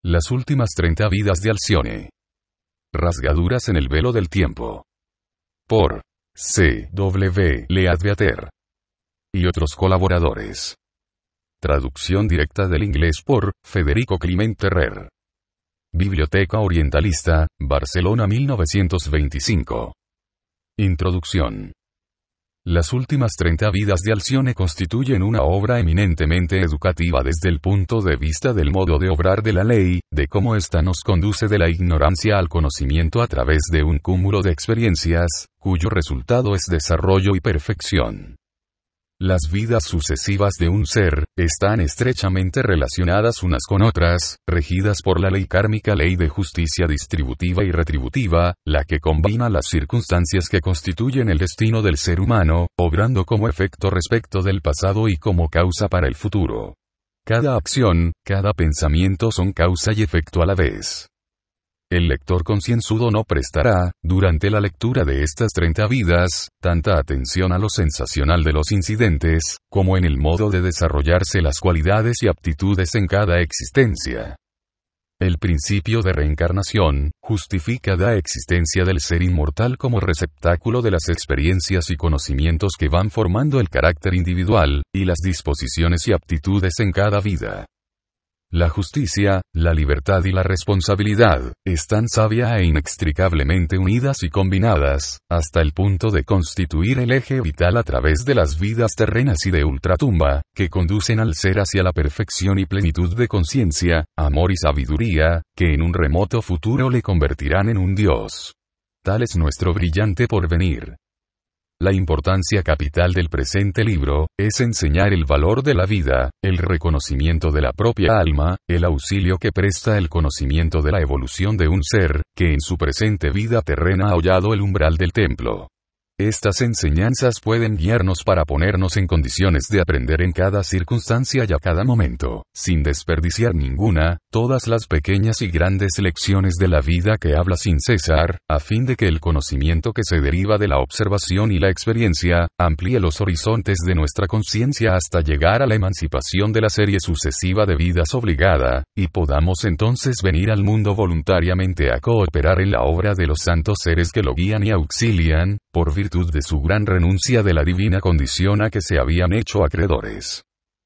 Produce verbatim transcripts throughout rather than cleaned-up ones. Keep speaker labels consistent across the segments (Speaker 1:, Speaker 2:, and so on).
Speaker 1: Las últimas treinta vidas de Alcione. Rasgaduras en el velo del tiempo. Por C W Leadbeater y otros colaboradores. Traducción directa del inglés por Federico Climent Terrer. Biblioteca Orientalista, Barcelona mil novecientos veinticinco. Introducción. Las últimas treinta vidas de Alcione constituyen una obra eminentemente educativa desde el punto de vista del modo de obrar de la ley, de cómo ésta nos conduce de la ignorancia al conocimiento a través de un cúmulo de experiencias, cuyo resultado es desarrollo y perfección. Las vidas sucesivas de un ser, están estrechamente relacionadas unas con otras, regidas por la ley kármica, ley de justicia distributiva y retributiva, la que combina las circunstancias que constituyen el destino del ser humano, obrando como efecto respecto del pasado y como causa para el futuro. Cada acción, cada pensamiento son causa y efecto a la vez. El lector concienzudo no prestará, durante la lectura de estas treinta vidas, tanta atención a lo sensacional de los incidentes, como en el modo de desarrollarse las cualidades y aptitudes en cada existencia. El principio de reencarnación, justifica la existencia del ser inmortal como receptáculo de las experiencias y conocimientos que van formando el carácter individual, y las disposiciones y aptitudes en cada vida. La justicia, la libertad y la responsabilidad, están sabia e inextricablemente unidas y combinadas, hasta el punto de constituir el eje vital a través de las vidas terrenas y de ultratumba, que conducen al ser hacia la perfección y plenitud de conciencia, amor y sabiduría, que en un remoto futuro le convertirán en un Dios. Tal es nuestro brillante porvenir. La importancia capital del presente libro, es enseñar el valor de la vida, el reconocimiento de la propia alma, el auxilio que presta el conocimiento de la evolución de un ser, que en su presente vida terrena ha hollado el umbral del templo. Estas enseñanzas pueden guiarnos para ponernos en condiciones de aprender en cada circunstancia y a cada momento, sin desperdiciar ninguna, todas las pequeñas y grandes lecciones de la vida que habla sin cesar, a fin de que el conocimiento que se deriva de la observación y la experiencia, amplíe los horizontes de nuestra conciencia hasta llegar a la emancipación de la serie sucesiva de vidas obligada, y podamos entonces venir al mundo voluntariamente a cooperar en la obra de los santos seres que lo guían y auxilian, por virtud de su gran renuncia de la divina condición a que se habían hecho acreedores.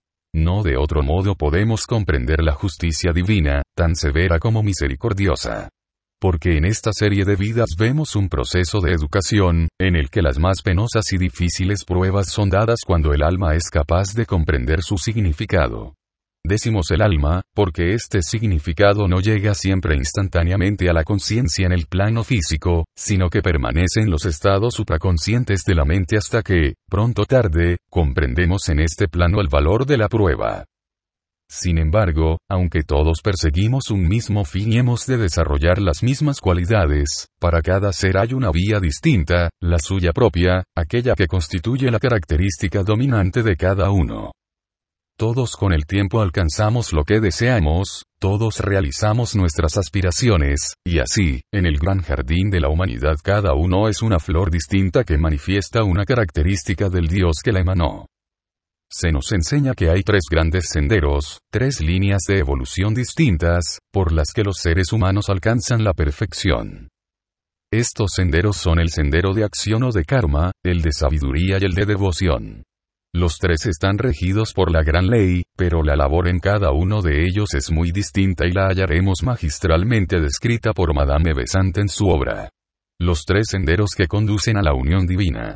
Speaker 1: No de otro modo podemos comprender la justicia divina, tan severa como misericordiosa. Porque en esta serie de vidas vemos un proceso de educación, en el que las más penosas y difíciles pruebas son dadas cuando el alma es capaz de comprender su significado. Decimos el alma, porque este significado no llega siempre instantáneamente a la conciencia en el plano físico, sino que permanece en los estados supraconscientes de la mente hasta que, pronto o tarde, comprendemos en este plano el valor de la prueba. Sin embargo, aunque todos perseguimos un mismo fin y hemos de desarrollar las mismas cualidades, para cada ser hay una vía distinta, la suya propia, aquella que constituye la característica dominante de cada uno. Todos con el tiempo alcanzamos lo que deseamos, todos realizamos nuestras aspiraciones, y así, en el gran jardín de la humanidad cada uno es una flor distinta que manifiesta una característica del Dios que la emanó. Se nos enseña que hay tres grandes senderos, tres líneas de evolución distintas, por las que los seres humanos alcanzan la perfección. Estos senderos son el sendero de acción o de karma, el de sabiduría y el de devoción. Los tres están regidos por la gran ley, pero la labor en cada uno de ellos es muy distinta y la hallaremos magistralmente descrita por Madame Besant en su obra. Los tres senderos que conducen a la unión divina.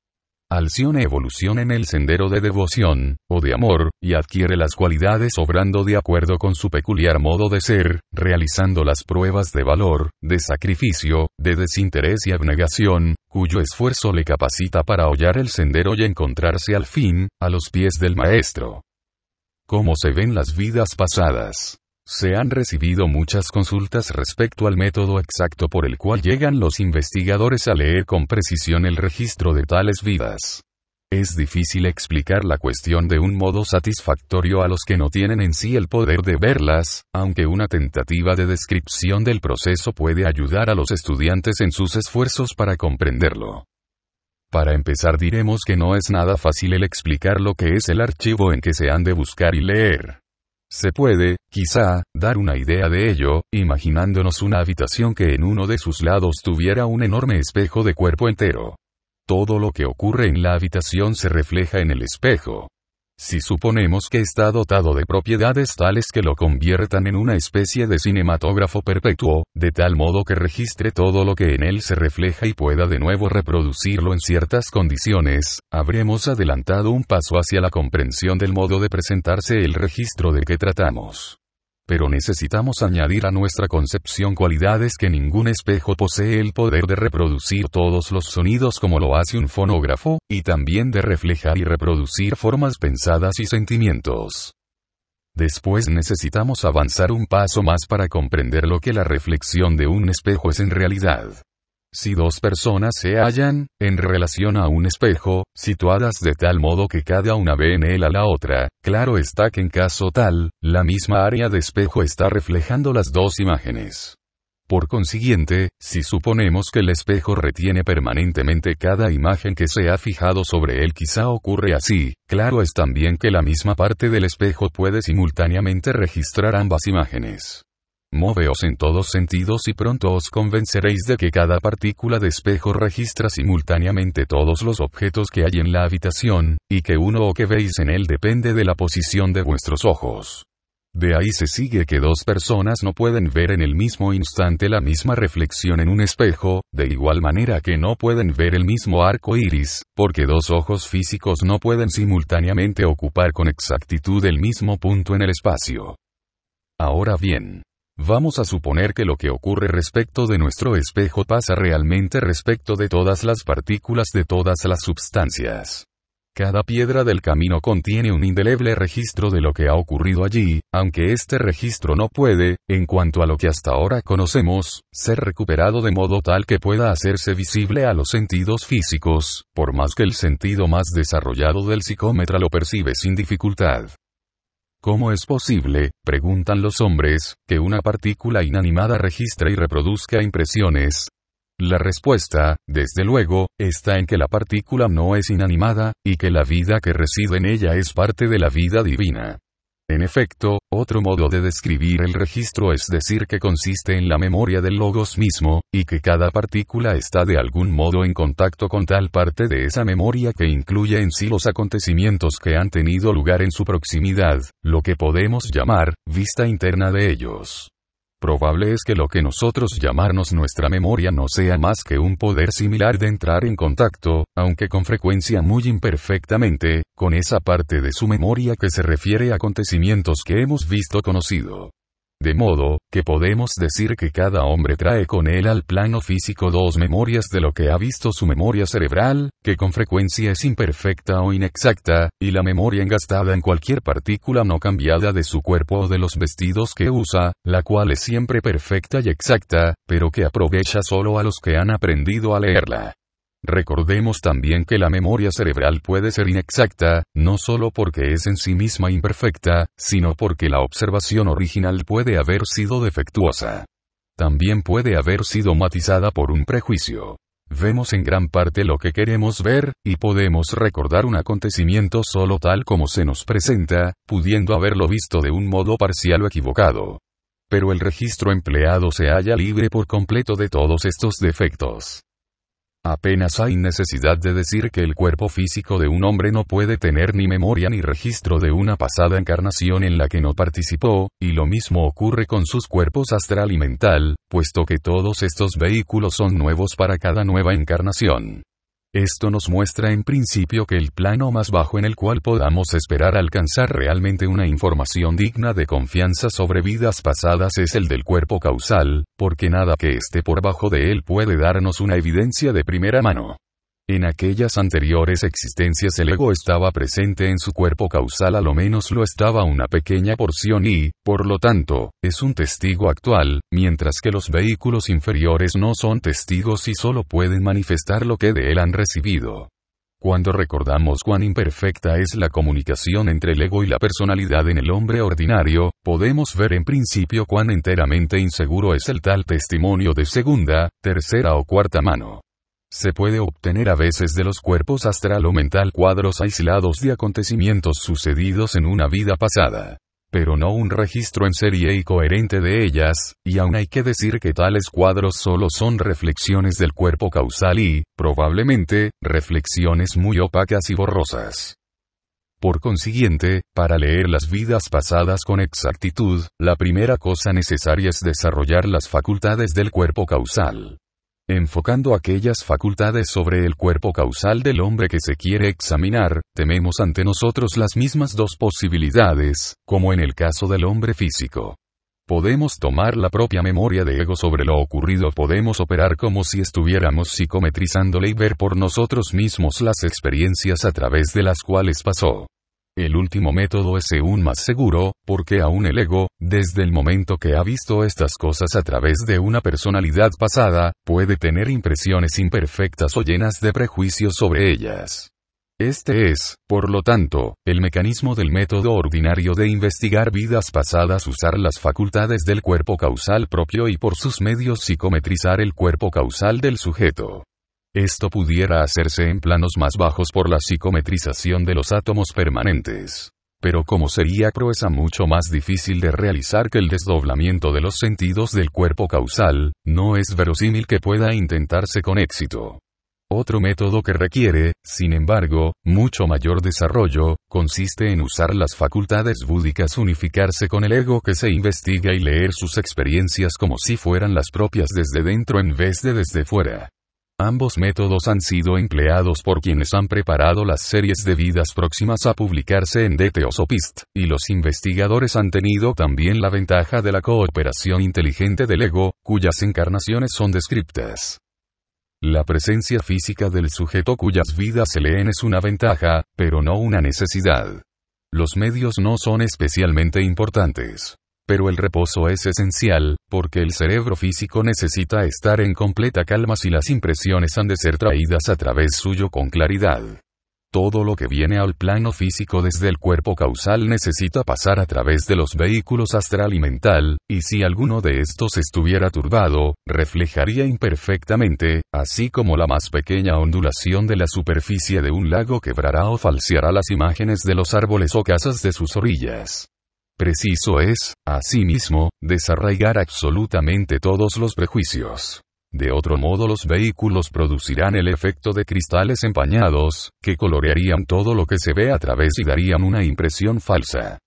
Speaker 1: Alcione evoluciona en el sendero de devoción, o de amor, y adquiere las cualidades obrando de acuerdo con su peculiar modo de ser, realizando las pruebas de valor, de sacrificio, de desinterés y abnegación, cuyo esfuerzo le capacita para hollar el sendero y encontrarse al fin, a los pies del Maestro. ¿Cómo se ven las vidas pasadas? Se han recibido muchas consultas respecto al método exacto por el cual llegan los investigadores a leer con precisión el registro de tales vidas. Es difícil explicar la cuestión de un modo satisfactorio a los que no tienen en sí el poder de verlas, aunque una tentativa de descripción del proceso puede ayudar a los estudiantes en sus esfuerzos para comprenderlo. Para empezar diremos que no es nada fácil el explicar lo que es el archivo en que se han de buscar y leer. Se puede, quizá, dar una idea de ello, imaginándonos una habitación que en uno de sus lados tuviera un enorme espejo de cuerpo entero. Todo lo que ocurre en la habitación se refleja en el espejo. Si suponemos que está dotado de propiedades tales que lo conviertan en una especie de cinematógrafo perpetuo, de tal modo que registre todo lo que en él se refleja y pueda de nuevo reproducirlo en ciertas condiciones, habremos adelantado un paso hacia la comprensión del modo de presentarse el registro de que tratamos. Pero necesitamos añadir a nuestra concepción cualidades que ningún espejo posee el poder de reproducir todos los sonidos como lo hace un fonógrafo, y también de reflejar y reproducir formas pensadas y sentimientos. Después necesitamos avanzar un paso más para comprender lo que la reflexión de un espejo es en realidad. Si dos personas se hallan, en relación a un espejo, situadas de tal modo que cada una ve en él a la otra, claro está que en caso tal, la misma área de espejo está reflejando las dos imágenes. Por consiguiente, si suponemos que el espejo retiene permanentemente cada imagen que se ha fijado sobre él, quizá ocurre así, claro es también que la misma parte del espejo puede simultáneamente registrar ambas imágenes. Moveos en todos sentidos y pronto os convenceréis de que cada partícula de espejo registra simultáneamente todos los objetos que hay en la habitación, y que uno o que veis en él depende de la posición de vuestros ojos. De ahí se sigue que dos personas no pueden ver en el mismo instante la misma reflexión en un espejo, de igual manera que no pueden ver el mismo arco iris, porque dos ojos físicos no pueden simultáneamente ocupar con exactitud el mismo punto en el espacio. Ahora bien, vamos a suponer que lo que ocurre respecto de nuestro espejo pasa realmente respecto de todas las partículas de todas las substancias. Cada piedra del camino contiene un indeleble registro de lo que ha ocurrido allí, aunque este registro no puede, en cuanto a lo que hasta ahora conocemos, ser recuperado de modo tal que pueda hacerse visible a los sentidos físicos, por más que el sentido más desarrollado del psicómetra lo percibe sin dificultad. ¿Cómo es posible, preguntan los hombres, que una partícula inanimada registre y reproduzca impresiones? La respuesta, desde luego, está en que la partícula no es inanimada, y que la vida que reside en ella es parte de la vida divina. En efecto, otro modo de describir el registro es decir que consiste en la memoria del logos mismo, y que cada partícula está de algún modo en contacto con tal parte de esa memoria que incluye en sí los acontecimientos que han tenido lugar en su proximidad, lo que podemos llamar, vista interna de ellos. Probable es que lo que nosotros llamarnos nuestra memoria no sea más que un poder similar de entrar en contacto, aunque con frecuencia muy imperfectamente, con esa parte de su memoria que se refiere a acontecimientos que hemos visto conocido. De modo, que podemos decir que cada hombre trae con él al plano físico dos memorias de lo que ha visto: su memoria cerebral, que con frecuencia es imperfecta o inexacta, y la memoria engastada en cualquier partícula no cambiada de su cuerpo o de los vestidos que usa, la cual es siempre perfecta y exacta, pero que aprovecha solo a los que han aprendido a leerla. Recordemos también que la memoria cerebral puede ser inexacta, no solo porque es en sí misma imperfecta, sino porque la observación original puede haber sido defectuosa. También puede haber sido matizada por un prejuicio. Vemos en gran parte lo que queremos ver, y podemos recordar un acontecimiento solo tal como se nos presenta, pudiendo haberlo visto de un modo parcial o equivocado. Pero el registro empleado se halla libre por completo de todos estos defectos. Apenas hay necesidad de decir que el cuerpo físico de un hombre no puede tener ni memoria ni registro de una pasada encarnación en la que no participó, y lo mismo ocurre con sus cuerpos astral y mental, puesto que todos estos vehículos son nuevos para cada nueva encarnación. Esto nos muestra en principio que el plano más bajo en el cual podamos esperar alcanzar realmente una información digna de confianza sobre vidas pasadas es el del cuerpo causal, porque nada que esté por bajo de él puede darnos una evidencia de primera mano. En aquellas anteriores existencias el ego estaba presente en su cuerpo causal, a lo menos lo estaba una pequeña porción y, por lo tanto, es un testigo actual, mientras que los vehículos inferiores no son testigos y solo pueden manifestar lo que de él han recibido. Cuando recordamos cuán imperfecta es la comunicación entre el ego y la personalidad en el hombre ordinario, podemos ver en principio cuán enteramente inseguro es el tal testimonio de segunda, tercera o cuarta mano. Se puede obtener a veces de los cuerpos astral o mental cuadros aislados de acontecimientos sucedidos en una vida pasada. pero no un registro en serie y coherente de ellas, y aún hay que decir que tales cuadros solo son reflexiones del cuerpo causal y, probablemente, reflexiones muy opacas y borrosas. Por consiguiente, para leer las vidas pasadas con exactitud, la primera cosa necesaria es desarrollar las facultades del cuerpo causal. Enfocando aquellas facultades sobre el cuerpo causal del hombre que se quiere examinar, tenemos ante nosotros las mismas dos posibilidades, como en el caso del hombre físico. Podemos tomar la propia memoria de ego sobre lo ocurrido, podemos operar como si estuviéramos psicometrizándole y ver por nosotros mismos las experiencias a través de las cuales pasó. El último método es aún más seguro, porque aún el ego, desde el momento que ha visto estas cosas a través de una personalidad pasada, puede tener impresiones imperfectas o llenas de prejuicios sobre ellas. Este es, por lo tanto, el mecanismo del método ordinario de investigar vidas pasadas: usar las facultades del cuerpo causal propio y por sus medios psicometrizar el cuerpo causal del sujeto. Esto pudiera hacerse en planos más bajos por la psicometrización de los átomos permanentes. Pero como sería proeza mucho más difícil de realizar que el desdoblamiento de los sentidos del cuerpo causal, no es verosímil que pueda intentarse con éxito. Otro método que requiere, sin embargo, mucho mayor desarrollo, consiste en usar las facultades búdicas, unificarse con el ego que se investiga y leer sus experiencias como si fueran las propias desde dentro en vez de desde fuera. Ambos métodos han sido empleados por quienes han preparado las series de vidas próximas a publicarse en The Theosophist, y los investigadores han tenido también la ventaja de la cooperación inteligente del ego, cuyas encarnaciones son descriptas. La presencia física del sujeto cuyas vidas se leen es una ventaja, pero no una necesidad. Los medios no son especialmente importantes. Pero el reposo es esencial, porque el cerebro físico necesita estar en completa calma si las impresiones han de ser traídas a través suyo con claridad. Todo lo que viene al plano físico desde el cuerpo causal necesita pasar a través de los vehículos astral y mental, y si alguno de estos estuviera turbado, reflejaría imperfectamente, así como la más pequeña ondulación de la superficie de un lago quebrará o falseará las imágenes de los árboles o casas de sus orillas. Preciso es, asimismo, desarraigar absolutamente todos los prejuicios. De otro modo los vehículos producirán el efecto de cristales empañados, que colorearían todo lo que se ve a través y darían una impresión falsa.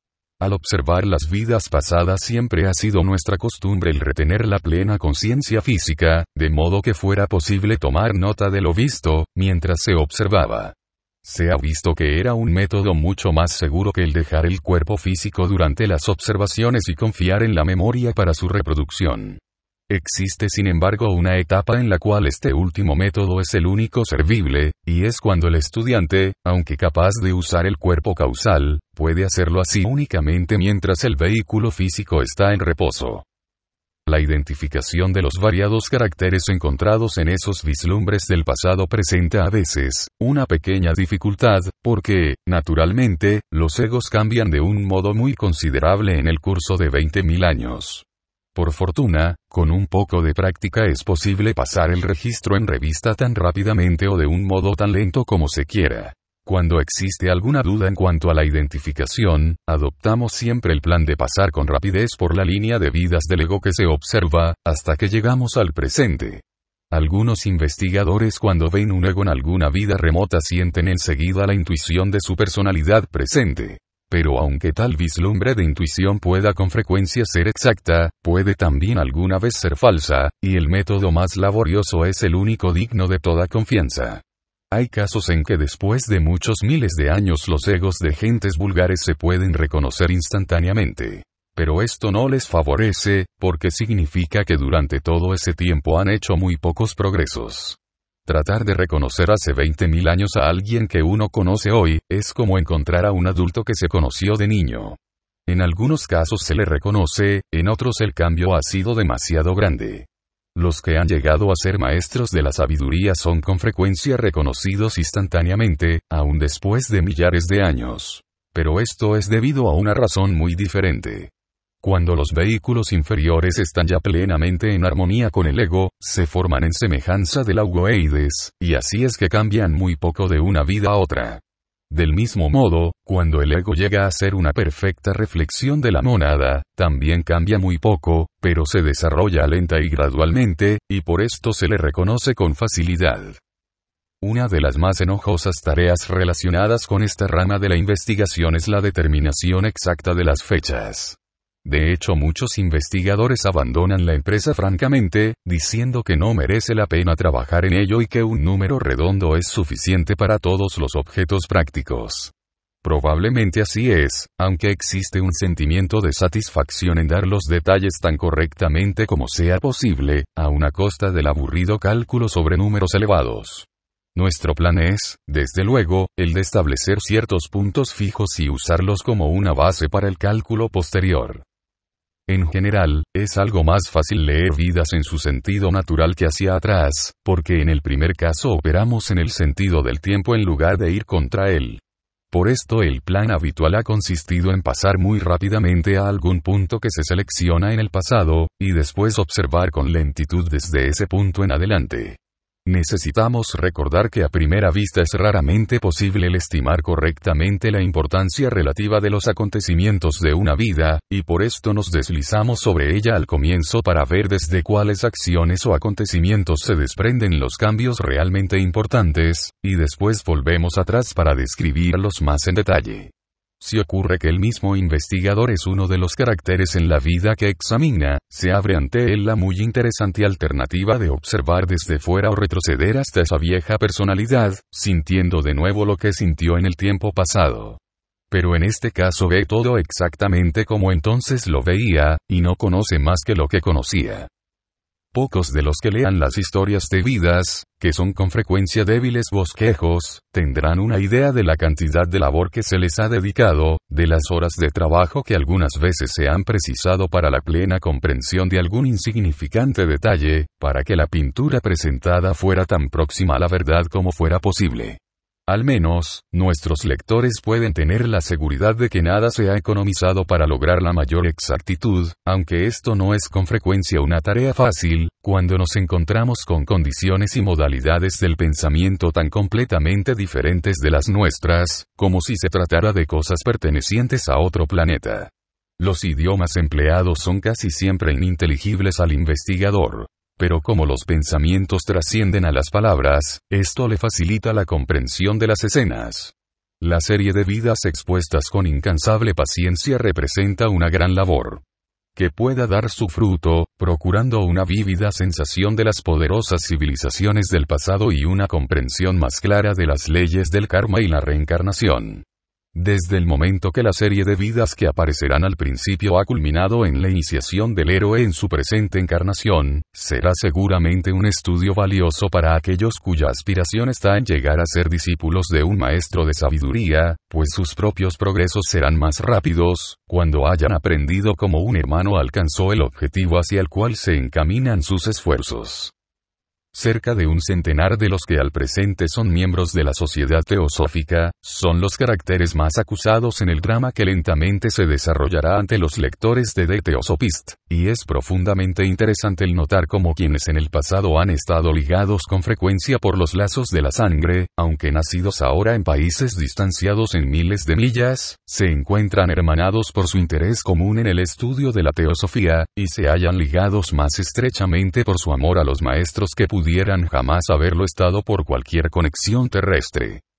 Speaker 1: Al observar las vidas pasadas siempre ha sido nuestra costumbre el retener la plena conciencia física, de modo que fuera posible tomar nota de lo visto, mientras se observaba. Se ha visto que era un método mucho más seguro que el dejar el cuerpo físico durante las observaciones y confiar en la memoria para su reproducción. Existe sin embargo una etapa en la cual este último método es el único servible, y es cuando el estudiante, aunque capaz de usar el cuerpo causal, puede hacerlo así únicamente mientras el vehículo físico está en reposo. La identificación de los variados caracteres encontrados en esos vislumbres del pasado presenta a veces una pequeña dificultad, porque, naturalmente, los egos cambian de un modo muy considerable en el curso de veinte mil años. Por fortuna, con un poco de práctica es posible pasar el registro en revista tan rápidamente o de un modo tan lento como se quiera. Cuando existe alguna duda en cuanto a la identificación, adoptamos siempre el plan de pasar con rapidez por la línea de vidas del ego que se observa, hasta que llegamos al presente. Algunos investigadores cuando ven un ego en alguna vida remota sienten enseguida la intuición de su personalidad presente. Pero aunque tal vislumbre de intuición pueda con frecuencia ser exacta, puede también alguna vez ser falsa, y el método más laborioso es el único digno de toda confianza. Hay casos en que después de muchos miles de años los egos de gentes vulgares se pueden reconocer instantáneamente. Pero esto no les favorece, porque significa que durante todo ese tiempo han hecho muy pocos progresos. Tratar de reconocer hace veinte mil años a alguien que uno conoce hoy, es como encontrar a un adulto que se conoció de niño. En algunos casos se le reconoce, en otros el cambio ha sido demasiado grande. Los que han llegado a ser maestros de la sabiduría son con frecuencia reconocidos instantáneamente, aun después de millares de años. Pero esto es debido a una razón muy diferente. Cuando los vehículos inferiores están ya plenamente en armonía con el ego, se forman en semejanza del augoeides, y así es que cambian muy poco de una vida a otra. Del mismo modo, cuando el ego llega a ser una perfecta reflexión de la mónada, también cambia muy poco, pero se desarrolla lenta y gradualmente, y por esto se le reconoce con facilidad. Una de las más enojosas tareas relacionadas con esta rama de la investigación es la determinación exacta de las fechas. De hecho, muchos investigadores abandonan la empresa francamente, diciendo que no merece la pena trabajar en ello y que un número redondo es suficiente para todos los objetos prácticos. Probablemente así es, aunque existe un sentimiento de satisfacción en dar los detalles tan correctamente como sea posible, a una costa del aburrido cálculo sobre números elevados. Nuestro plan es, desde luego, el de establecer ciertos puntos fijos y usarlos como una base para el cálculo posterior. En general, es algo más fácil leer vidas en su sentido natural que hacia atrás, porque en el primer caso operamos en el sentido del tiempo en lugar de ir contra él. Por esto el plan habitual ha consistido en pasar muy rápidamente a algún punto que se selecciona en el pasado, y después observar con lentitud desde ese punto en adelante. Necesitamos recordar que a primera vista es raramente posible el estimar correctamente la importancia relativa de los acontecimientos de una vida, y por esto nos deslizamos sobre ella al comienzo para ver desde cuáles acciones o acontecimientos se desprenden los cambios realmente importantes, y después volvemos atrás para describirlos más en detalle. Si ocurre que el mismo investigador es uno de los caracteres en la vida que examina, se abre ante él la muy interesante alternativa de observar desde fuera o retroceder hasta esa vieja personalidad, sintiendo de nuevo lo que sintió en el tiempo pasado. Pero en este caso ve todo exactamente como entonces lo veía, y no conoce más que lo que conocía. Pocos de los que lean las historias de vidas, que son con frecuencia débiles bosquejos, tendrán una idea de la cantidad de labor que se les ha dedicado, de las horas de trabajo que algunas veces se han precisado para la plena comprensión de algún insignificante detalle, para que la pintura presentada fuera tan próxima a la verdad como fuera posible. Al menos, nuestros lectores pueden tener la seguridad de que nada se ha economizado para lograr la mayor exactitud, aunque esto no es con frecuencia una tarea fácil, cuando nos encontramos con condiciones y modalidades del pensamiento tan completamente diferentes de las nuestras, como si se tratara de cosas pertenecientes a otro planeta. Los idiomas empleados son casi siempre ininteligibles al investigador. Pero como los pensamientos trascienden a las palabras, esto le facilita la comprensión de las escenas. La serie de vidas expuestas con incansable paciencia representa una gran labor. Que pueda dar su fruto, procurando una vívida sensación de las poderosas civilizaciones del pasado y una comprensión más clara de las leyes del karma y la reencarnación. Desde el momento que la serie de vidas que aparecerán al principio ha culminado en la iniciación del héroe en su presente encarnación, será seguramente un estudio valioso para aquellos cuya aspiración está en llegar a ser discípulos de un maestro de sabiduría, pues sus propios progresos serán más rápidos, cuando hayan aprendido cómo un hermano alcanzó el objetivo hacia el cual se encaminan sus esfuerzos. Cerca de un centenar de los que al presente son miembros de la Sociedad Teosófica, son los caracteres más acusados en el drama que lentamente se desarrollará ante los lectores de The Theosophist, y es profundamente interesante el notar cómo quienes en el pasado han estado ligados con frecuencia por los lazos de la sangre, aunque nacidos ahora en países distanciados en miles de millas, se encuentran hermanados por su interés común en el estudio de la teosofía, y se hallan ligados más estrechamente por su amor a los maestros que pudieran jamás haberlo estado por cualquier conexión terrestre.